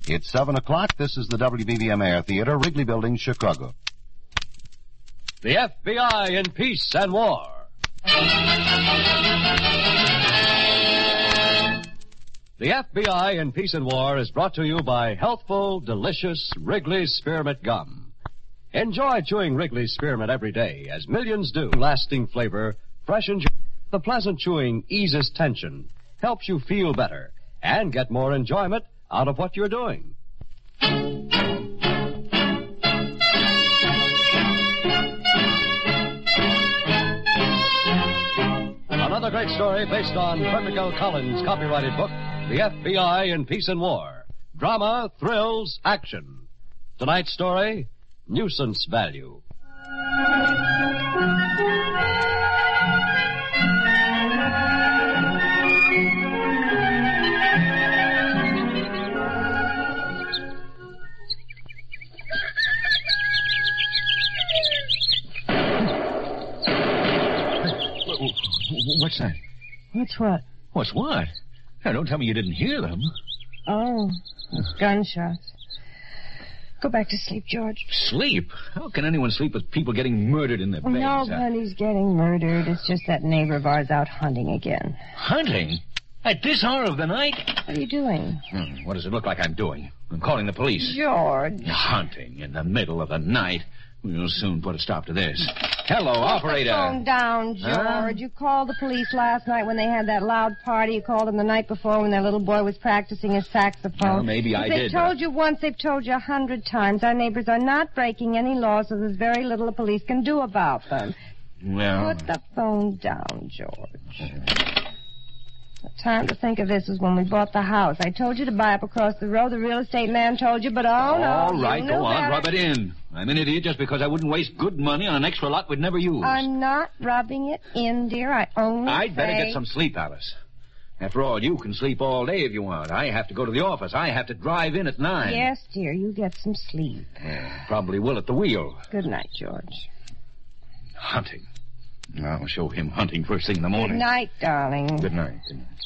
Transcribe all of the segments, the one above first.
It's 7 o'clock. This is the WBBM Air Theater, Wrigley Building, Chicago. The FBI in Peace and War. The FBI in Peace and War is brought to you by healthful, delicious Wrigley's Spearmint Gum. Enjoy chewing Wrigley's Spearmint every day, as millions do. Lasting flavor, fresh and the pleasant chewing eases tension, helps you feel better, and get more enjoyment out of what you're doing. Another great story based on Frederick L. Collins' copyrighted book, The FBI in Peace and War. Drama, thrills, action. Tonight's story, Nuisance Value. What's that? What's what? What's what? Now, don't tell me you didn't hear them. Oh, gunshots. Go back to sleep, George. Sleep? How can anyone sleep with people getting murdered in their beds? Nobody's getting murdered. It's just that neighbor of ours out hunting again. Hunting? At this hour of the night? What are you doing? What does it look like I'm doing? I'm calling the police. George. Hunting in the middle of the night. We'll soon put a stop to this. Hello, operator. Put the phone down, George. Huh? You called the police last night when they had that loud party. You called them the night before when their little boy was practicing his saxophone. Well, maybe I did. They've told you once, they've told you 100 times. Our neighbors are not breaking any laws, so there's very little the police can do about them. Well... Put the phone down, George. The time to think of this was when we bought the house. I told you to buy up across the road. The real estate man told you, but no. All right, you go on, better. rub it in. I'm an idiot just because I wouldn't waste good money on an extra lot we'd never use. I'm not rubbing it in, dear. I'd better get some sleep, Alice. After all, you can sleep all day if you want. I have to go to the office. I have to drive in at 9. Yes, dear, you get some sleep. Probably will at the wheel. Good night, George. Hunting. I'll show him hunting first thing in the morning. Good night, darling. Good night.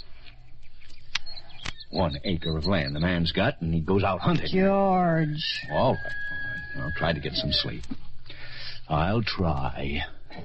1 acre of land the man's got, and he goes out hunting. George. All right. I'll try to get some sleep. I'll try.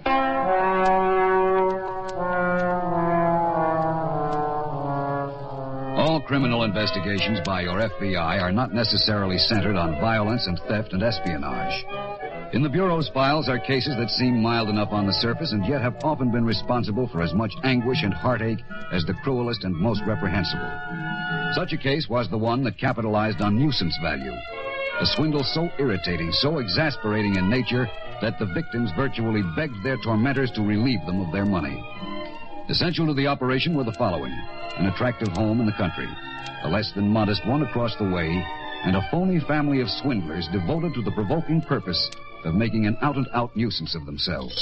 All criminal investigations by your FBI are not necessarily centered on violence and theft and espionage. In the Bureau's files are cases that seem mild enough on the surface and yet have often been responsible for as much anguish and heartache as the cruelest and most reprehensible. Such a case was the one that capitalized on nuisance value. A swindle so irritating, so exasperating in nature that the victims virtually begged their tormentors to relieve them of their money. Essential to the operation were the following: an attractive home in the country, a less than modest one across the way, and a phony family of swindlers devoted to the provoking purpose of making an out-and-out nuisance of themselves.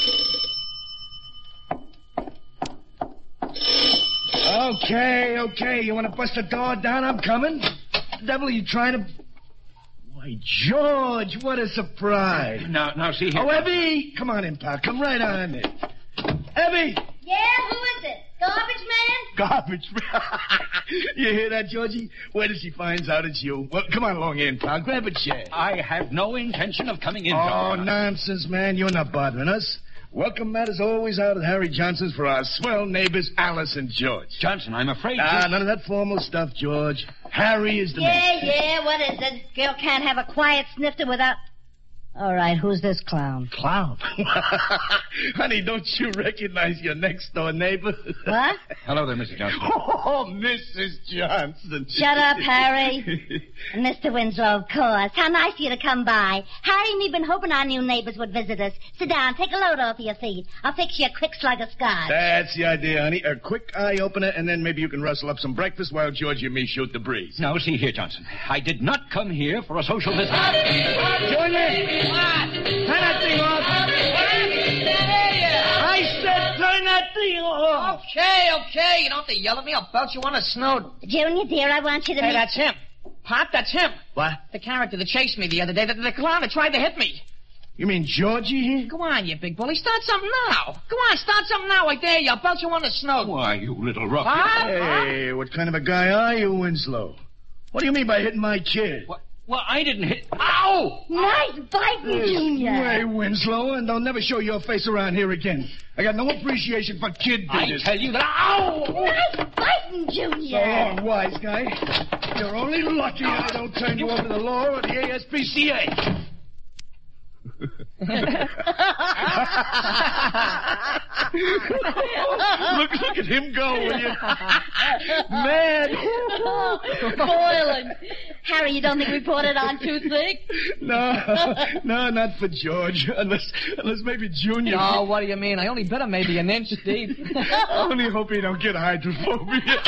Okay. You want to bust the door down? I'm coming. The devil are you trying to... Why, George, what a surprise. Now, see here. Oh, Evie! Come on in, pal. Come right on in. Evie! Yeah, who is it? Garbage man? Garbage man. You hear that, Georgie? Wait till she finds out it's you. Well, come on along in, pal. Grab a chair. I have no intention of coming in. Oh, nonsense, man. You're not bothering us. Welcome mat is always out at Harry Johnson's for our swell neighbors, Alice and George. Johnson, I'm afraid... None of that formal stuff, George. Harry is the man. Yeah, what is it? Girl can't have a quiet snifter without... All right, who's this clown? Clown? Honey, don't you recognize your next-door neighbor? What? Hello there, Mr. Johnson. Oh, Mrs. Johnson. Shut up, Harry. Mr. Winslow, of course. How nice of you to come by. Harry and me been hoping our new neighbors would visit us. Sit down, take a load off of your feet. I'll fix you a quick slug of scotch. That's the idea, honey. A quick eye-opener, and then maybe you can rustle up some breakfast while George and me shoot the breeze. Now, see here, Johnson. I did not come here for a social visit. Join me! What? Turn that thing off! I said turn that thing off! Okay. You don't have to yell at me. I'll belt you on a snoot. Junior, dear, I want you to Hey, meet... that's him. Pop, that's him. What? The character that chased me the other day. The clown that tried to hit me. You mean Georgie here? Go on, you big bully. Start something now. Go on, start something now. I dare you. I'll belt you on the snoot. Why, you little ruffian. Pop? Hey, what kind of a guy are you, Winslow? What do you mean by hitting my kid? What? Well, I didn't hit... Ow! Nice biting, Junior. Way, Winslow, and don't never show your face around here again. I got no appreciation for kid diggers. I tell you that... Ow! Nice biting, So Junior. long, wise guy. You're only lucky I don't turn you over to the law or the ASPCA. Look at him go, will you? Man. Boiling. Harry, you don't think we poured it on too thick? No, not for George. Unless maybe Junior. No, what do you mean? I only bet him maybe an inch deep. I only hope he don't get hydrophobia.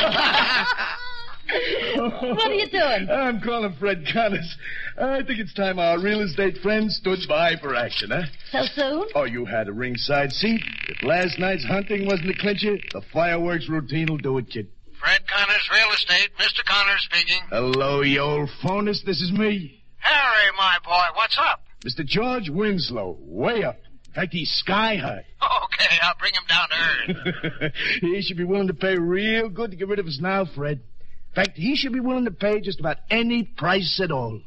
What are you doing? I'm calling Fred Connors. I think it's time our real estate friend stood by for action, huh? So soon? Oh, you had a ringside seat. If last night's hunting wasn't a clincher, the fireworks routine will do it, kid. Fred Connors, real estate. Mr. Connors speaking. Hello, you old phonist. This is me. Harry, my boy, what's up? Mr. George Winslow, way up. In fact, he's sky high. Okay, I'll bring him down to earth. He should be willing to pay real good to get rid of us now, Fred. In fact, he should be willing to pay just about any price at all.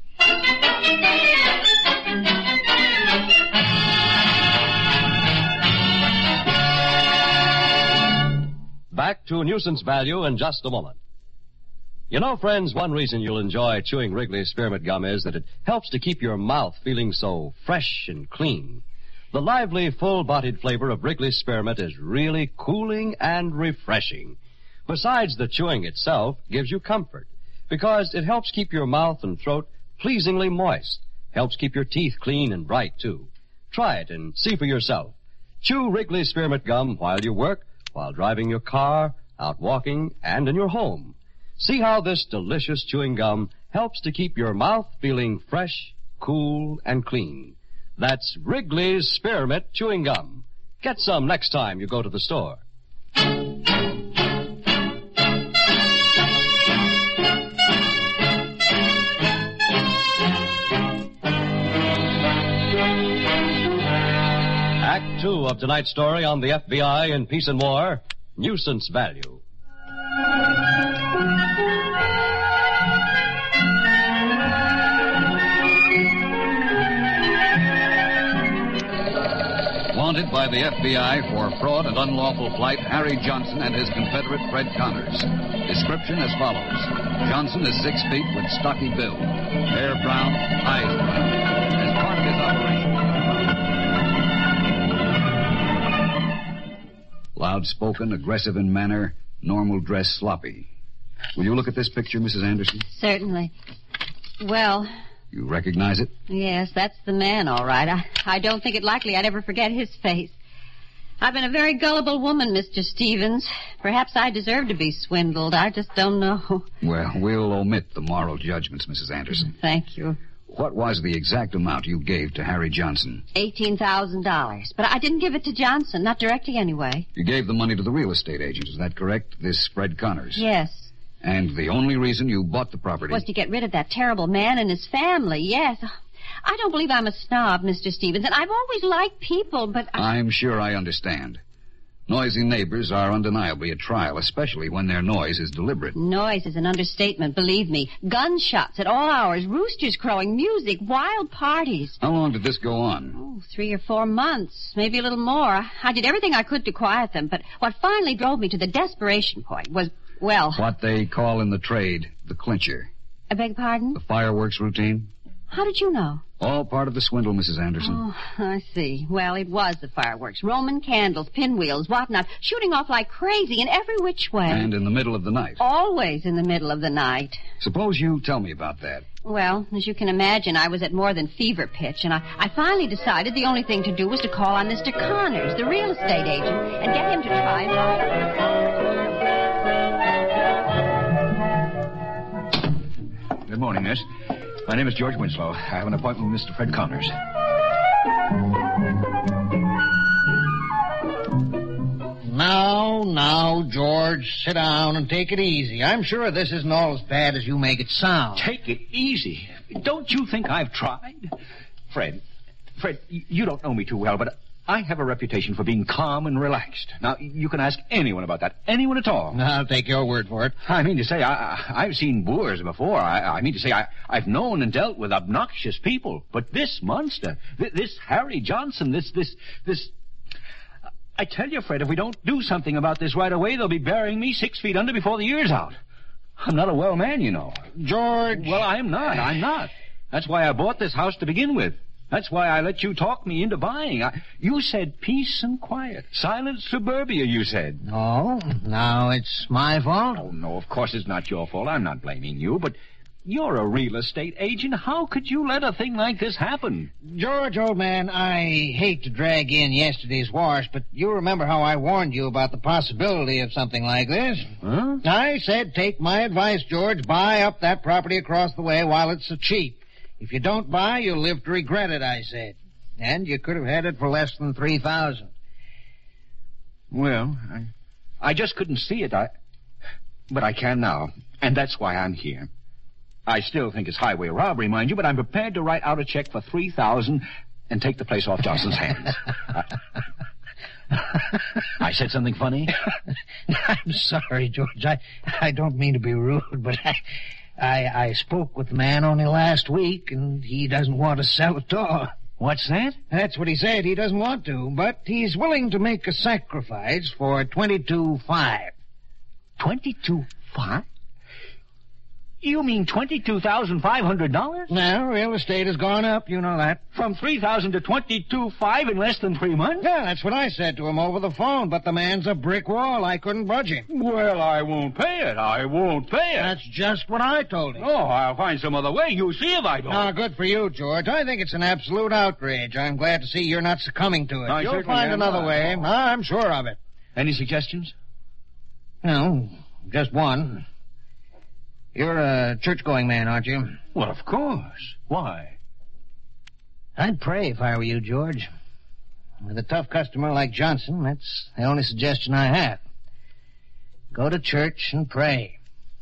Back to nuisance value in just a moment. You know, friends, one reason you'll enjoy chewing Wrigley's Spearmint Gum is that it helps to keep your mouth feeling so fresh and clean. The lively, full-bodied flavor of Wrigley's Spearmint is really cooling and refreshing. Besides, the chewing itself gives you comfort because it helps keep your mouth and throat pleasingly moist. Helps keep your teeth clean and bright, too. Try it and see for yourself. Chew Wrigley's Spearmint Gum while you work, while driving your car, out walking, and in your home. See how this delicious chewing gum helps to keep your mouth feeling fresh, cool, and clean. That's Wrigley's Spearmint Chewing Gum. Get some next time you go to the store. Act 2 of tonight's story on the FBI in Peace and War, Nuisance Value. Wanted by the FBI for fraud and unlawful flight, Harry Johnson and his Confederate Fred Connors. Description as follows. Johnson is 6 feet with stocky build. Hair brown, eyes brown. As part of his operation. Loud-spoken, aggressive in manner, normal dress, sloppy. Will you look at this picture, Mrs. Anderson? Certainly. Well... You recognize it? Yes, that's the man, all right. I don't think it likely I'd ever forget his face. I've been a very gullible woman, Mr. Stevens. Perhaps I deserve to be swindled. I just don't know. Well, we'll omit the moral judgments, Mrs. Anderson. Thank you. What was the exact amount you gave to Harry Johnson? $18,000. But I didn't give it to Johnson, not directly anyway. You gave the money to the real estate agent, is that correct? This Fred Connors? Yes. And the only reason you bought the property... Was to get rid of that terrible man and his family, yes. I don't believe I'm a snob, Mr. Stevens, and I've always liked people, but... I'm sure I understand. Noisy neighbors are undeniably a trial, especially when their noise is deliberate. Noise is an understatement, believe me. Gunshots at all hours, roosters crowing, music, wild parties. How long did this go on? Oh, 3 or 4 months, maybe a little more. I did everything I could to quiet them, but what finally drove me to the desperation point was... Well... What they call in the trade, the clincher. I beg pardon? The fireworks routine. How did you know? All part of the swindle, Mrs. Anderson. Oh, I see. Well, it was the fireworks. Roman candles, pinwheels, whatnot, shooting off like crazy in every which way. And in the middle of the night. Always in the middle of the night. Suppose you tell me about that. Well, as you can imagine, I was at more than fever pitch, and I finally decided the only thing to do was to call on Mr. Connors, the real estate agent, and get him to try and buy... Good morning, miss. My name is George Winslow. I have an appointment with Mr. Fred Connors. Now, George, sit down and take it easy. I'm sure this isn't all as bad as you make it sound. Take it easy. Don't you think I've tried? Fred, you don't know me too well, but I have a reputation for being calm and relaxed. Now, you can ask anyone about that. Anyone at all. I'll take your word for it. I mean to say, I've seen boors before. I mean to say, I've known and dealt with obnoxious people. But this monster, this Harry Johnson, this... I tell you, Fred, if we don't do something about this right away, they'll be burying me 6 feet under before the year's out. I'm not a well man, you know. George. Well, I'm not. That's why I bought this house to begin with. That's why I let you talk me into buying. You said peace and quiet. Silent suburbia, you said. Oh, now it's my fault? Oh, no, of course it's not your fault. I'm not blaming you, but you're a real estate agent. How could you let a thing like this happen? George, old man, I hate to drag in yesterday's wash, but you remember how I warned you about the possibility of something like this? Huh? I said, take my advice, George. Buy up that property across the way while it's so cheap. If you don't buy, you'll live to regret it, I said. And you could have had it for less than $3,000. Well, I just couldn't see it. But I can now, and that's why I'm here. I still think it's highway robbery, mind you, but I'm prepared to write out a check for $3,000 and take the place off Johnson's hands. I said something funny? I'm sorry, George. I don't mean to be rude, but I spoke with the man only last week, and he doesn't want to sell at all. What's that? That's what he said. He doesn't want to, but he's willing to make a sacrifice for $22,500. $22,500? You mean $22,500? Well, real estate has gone up, you know that. From $3,000 to $22,500 in less than 3 months? Yeah, that's what I said to him over the phone, but the man's a brick wall. I couldn't budge him. Well, I won't pay it. That's just what I told him. Oh, I'll find some other way. You see if I don't. Ah, good for you, George. I think it's an absolute outrage. I'm glad to see you're not succumbing to it. You'll find another way. I'm sure of it. Any suggestions? No, just one. You're a church-going man, aren't you? Well, of course. Why? I'd pray if I were you, George. With a tough customer like Johnson, that's the only suggestion I have. Go to church and pray.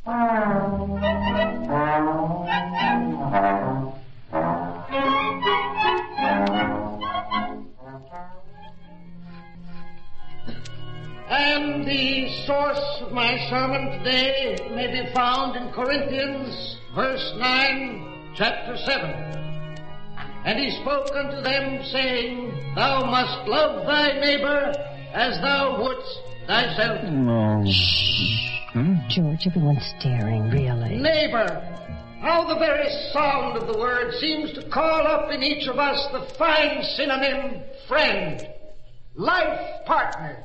And the source of my sermon today may be found in Corinthians, verse 9, chapter 7. And he spoke unto them, saying, Thou must love thy neighbor as thou wouldst thyself. No. Shh. George, everyone's staring, really. Neighbor. How the very sound of the word seems to call up in each of us the fine synonym, friend, life partner.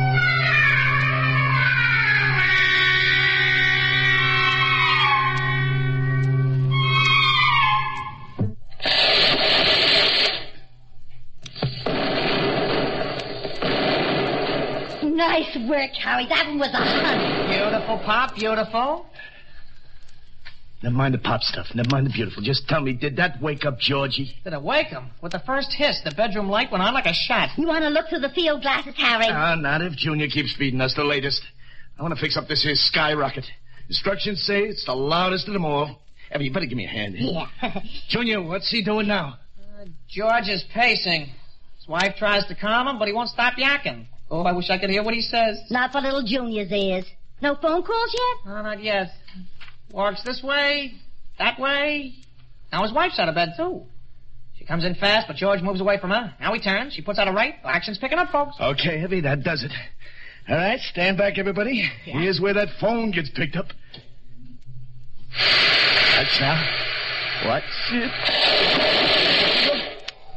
Nice work, Harry. That one was a hunt. Beautiful, Pop, beautiful. Never mind the pop stuff. Never mind the beautiful. Just tell me, did that wake up Georgie? Did it wake him? With the first hiss, the bedroom light went on like a shot. You want to look through the field glasses, Harry? Not if Junior keeps feeding us the latest. I want to fix up this here skyrocket. Instructions say it's the loudest of them all. Evie, you better give me a hand. Yeah. Junior, what's he doing now? George is pacing. His wife tries to calm him, but he won't stop yakking. Oh, I wish I could hear what he says. Not for little Junior's ears. No phone calls yet? No, not yet. Walks this way, that way. Now his wife's out of bed, too. She comes in fast, but George moves away from her. Now he turns. She puts out a right. Action's picking up, folks. Okay, Evie, that does it. All right, stand back, everybody. Yeah. Here's where that phone gets picked up. That's now. What's it?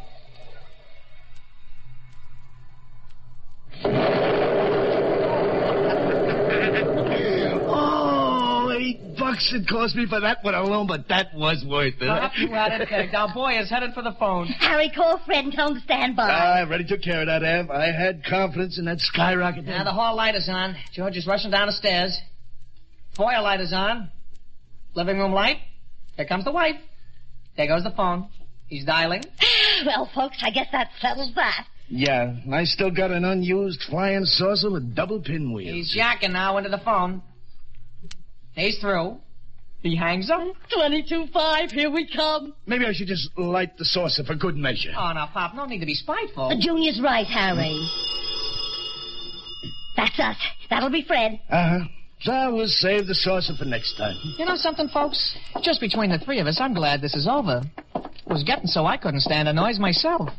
$8 it cost me for that one alone, but that was worth it. Pop, you had it pegged. Our boy is headed for the phone. Harry, call Fred and tell him to stand by. I already took care of that, Ev. I had confidence in that skyrocket. Now the hall light is on. George is rushing down the stairs. Foyer light is on. Living room light. Here comes the wife. There goes the phone. He's dialing. Well, folks, I guess that settles that. Yeah, I still got an unused flying saucer with double pinwheels. He's jacking now into the phone. He's through. He hangs up. 22.5, here we come. Maybe I should just light the saucer for good measure. Oh, now, Pop, no need to be spiteful. Junior's right, Harry. That's us. That'll be Fred. Uh-huh. So we'll save the saucer for next time. You know something, folks? Just between the three of us, I'm glad this is over. It was getting so I couldn't stand the noise myself.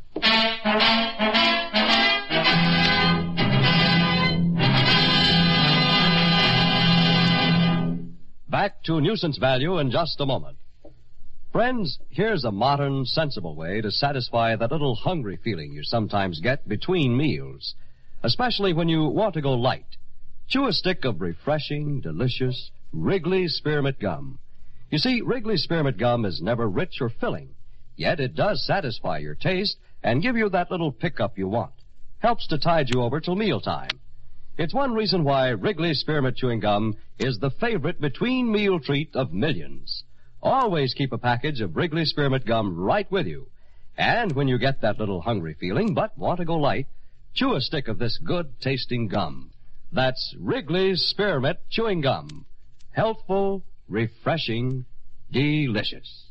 Back to nuisance value in just a moment. Friends, here's a modern, sensible way to satisfy that little hungry feeling you sometimes get between meals, especially when you want to go light. Chew a stick of refreshing, delicious Wrigley Spearmint Gum. You see, Wrigley Spearmint Gum is never rich or filling, yet it does satisfy your taste and give you that little pickup you want. Helps to tide you over till mealtime. It's one reason why Wrigley Spearmint Chewing Gum is the favorite between meal treat of millions. Always keep a package of Wrigley Spearmint Gum right with you. And when you get that little hungry feeling but want to go light, chew a stick of this good-tasting gum. That's Wrigley's Spearmint Chewing Gum. Healthful, refreshing, delicious.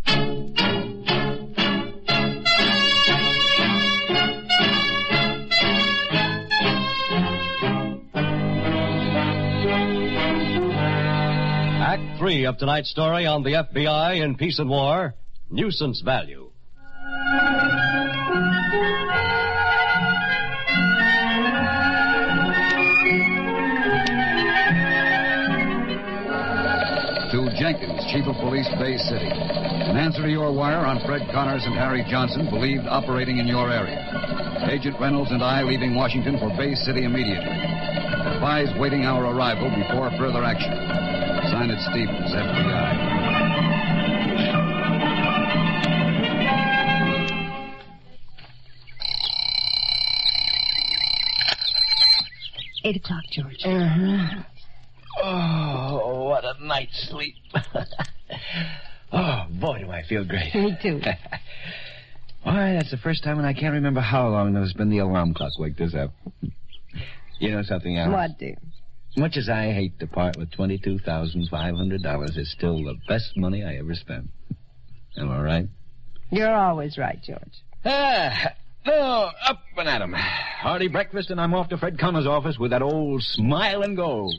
Act 3 of tonight's story on the FBI in Peace and War, Nuisance Value. To Jenkins, Chief of Police, Bay City. In answer to your wire on Fred Connors and Harry Johnson, believed operating in your area. Agent Reynolds and I leaving Washington for Bay City immediately. Advise waiting our arrival before further action. Signed it, Stevens, FBI. 8 o'clock, George. Uh-huh. Oh, what a night's sleep. Oh, boy, do I feel great. Me too. Why, that's the first time in I can't remember how long there's been the alarm clock waked us up. You know something else? What, dear? Much as I hate to part with $22,500, it's still the best money I ever spent. Am I right? You're always right, George. No, up and at 'em. Hearty breakfast, and I'm off to Fred Connors' office with that old smile and go.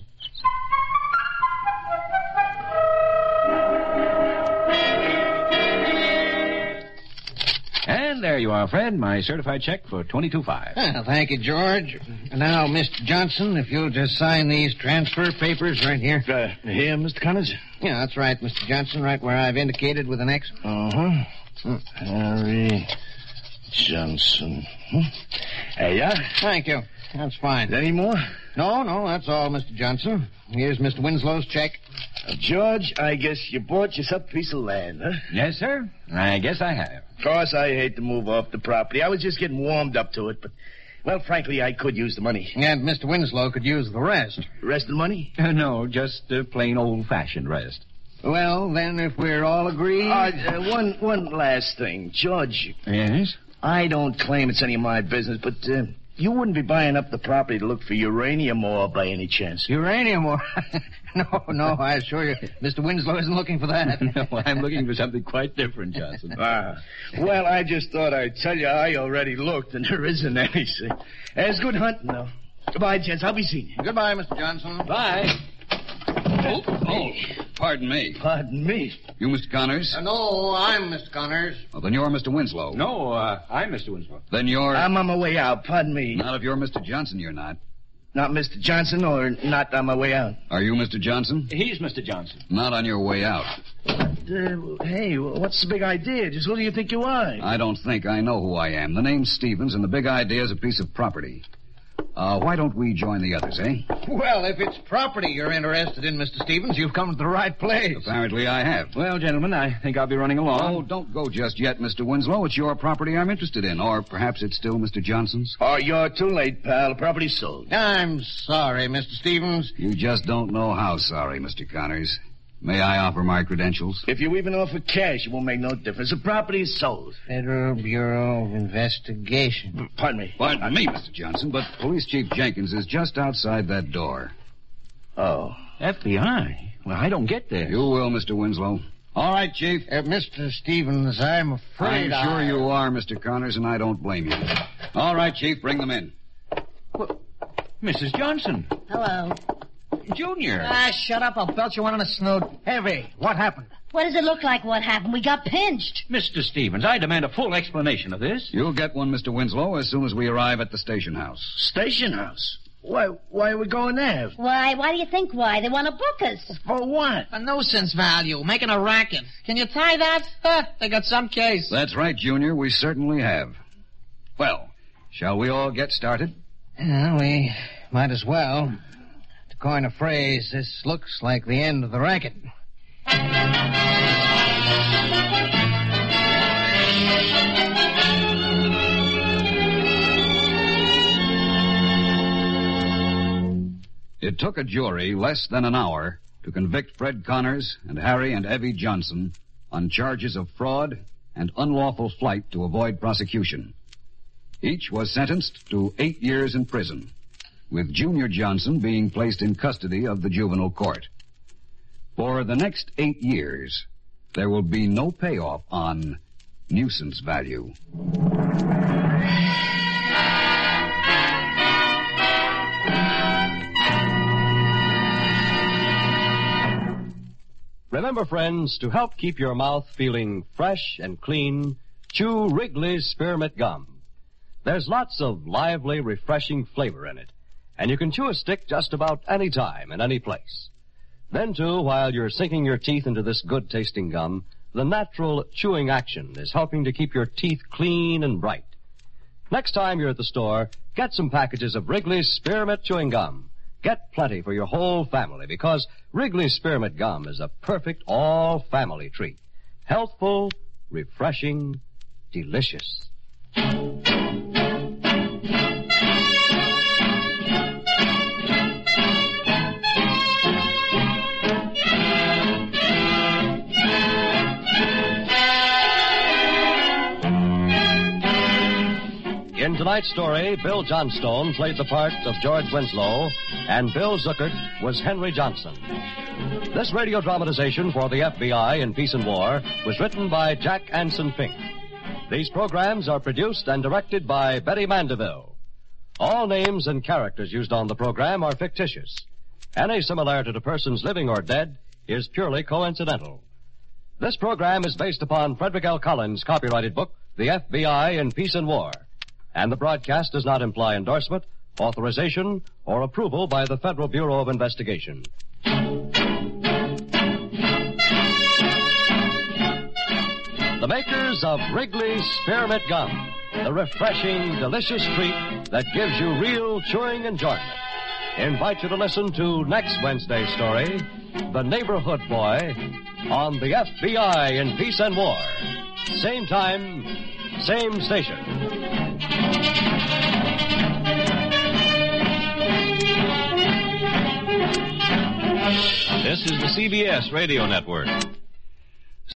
And there you are, Fred, my certified check for $22,500. Well, thank you, George. Now, Mr. Johnson, if you'll just sign these transfer papers right here. Here, Mr. Connors? Yeah, that's right, Mr. Johnson, right where I've indicated with an X. Uh-huh. Harry Johnson. There you are. Thank you. That's fine. Any more? No, that's all, Mr. Johnson. Here's Mr. Winslow's check. George, I guess you bought yourself a piece of land, huh? Yes, sir. I guess I have. Of course, I hate to move off the property. I was just getting warmed up to it, but, well, frankly, I could use the money. And Mr. Winslow could use the rest. The rest of the money? No, just a plain old-fashioned rest. Well, then, if we're all agreed... One last thing. George. Yes? I don't claim it's any of my business, but you wouldn't be buying up the property to look for uranium ore by any chance. Uranium ore? No, I assure you, Mr. Winslow isn't looking for that. No, I'm looking for something quite different, Johnson. Well, I just thought I'd tell you I already looked, and there isn't any. It's good hunting, though. Goodbye, gents. I'll be seeing you. Goodbye, Mr. Johnson. Bye. Oh, pardon me. Pardon me? You, Mr. Connors? No, I'm Mr. Connors. Well, then you're Mr. Winslow. No, I'm Mr. Winslow. Then you're... I'm on my way out. Pardon me. Not if you're Mr. Johnson, you're not. Not Mr. Johnson or not on my way out? Are you Mr. Johnson? He's Mr. Johnson. Not on your way out. Hey, what's the big idea? Just who do you think you are? I don't think I know who I am. The name's Stevens, and the big idea is a piece of property. Why don't we join the others, eh? Well, if it's property you're interested in, Mr. Stevens, you've come to the right place. Apparently I have. Well, gentlemen, I think I'll be running along. Oh, don't go just yet, Mr. Winslow. It's your property I'm interested in. Or perhaps it's still Mr. Johnson's. Oh, you're too late, pal. The property's sold. I'm sorry, Mr. Stevens. You just don't know how sorry, Mr. Connors. May I offer my credentials? If you even offer cash, it won't make no difference. The property is sold. Federal Bureau of Investigation. Pardon me. Pardon me, Mr. Johnson, but Police Chief Jenkins is just outside that door. Oh. FBI? Well, I don't get this. You will, Mr. Winslow. All right, Chief. Mr. Stevens, I'm afraid I'm sure you are, Mr. Connors, and I don't blame you. All right, Chief, bring them in. Well, Mrs. Johnson. Hello. Junior. Shut up. I'll belt you one on the snoot. Heavy. What happened? What does it look like what happened? We got pinched. Mr. Stevens, I demand a full explanation of this. You'll get one, Mr. Winslow, as soon as we arrive at the station house. Station house? Why are we going there? Why do you think why? They want to book us. For what? A nuisance value, making a racket. Can you tie that? They got some case. That's right, Junior. We certainly have. Well, shall we all get started? Yeah, we might as well. To coin a phrase, this looks like the end of the racket. It took a jury less than an hour to convict Fred Connors and Harry and Evie Johnson on charges of fraud and unlawful flight to avoid prosecution. Each was sentenced to 8 years in prison, with Junior Johnson being placed in custody of the juvenile court. For the next 8 years, there will be no payoff on nuisance value. Remember, friends, to help keep your mouth feeling fresh and clean, chew Wrigley's Spearmint Gum. There's lots of lively, refreshing flavor in it, and you can chew a stick just about any time and any place. Then, too, while you're sinking your teeth into this good-tasting gum, the natural chewing action is helping to keep your teeth clean and bright. Next time you're at the store, get some packages of Wrigley's Spearmint Chewing Gum. Get plenty for your whole family, because Wrigley's Spearmint Gum is a perfect all-family treat. Healthful, refreshing, delicious. In tonight's story, Bill Johnstone played the part of George Winslow, and Bill Zuckert was Henry Johnson. This radio dramatization for the FBI in Peace and War was written by Jack Anson Fink. These programs are produced and directed by Betty Mandeville. All names and characters used on the program are fictitious. Any similarity to persons living or dead is purely coincidental. This program is based upon Frederick L. Collins' copyrighted book, The FBI in Peace and War, and the broadcast does not imply endorsement, authorization, or approval by the Federal Bureau of Investigation. The makers of Wrigley's Spearmint Gum, the refreshing, delicious treat that gives you real chewing enjoyment, invite you to listen to next Wednesday's story, The Neighborhood Boy, on the FBI in Peace and War. Same time, same station. This is the CBS Radio Network.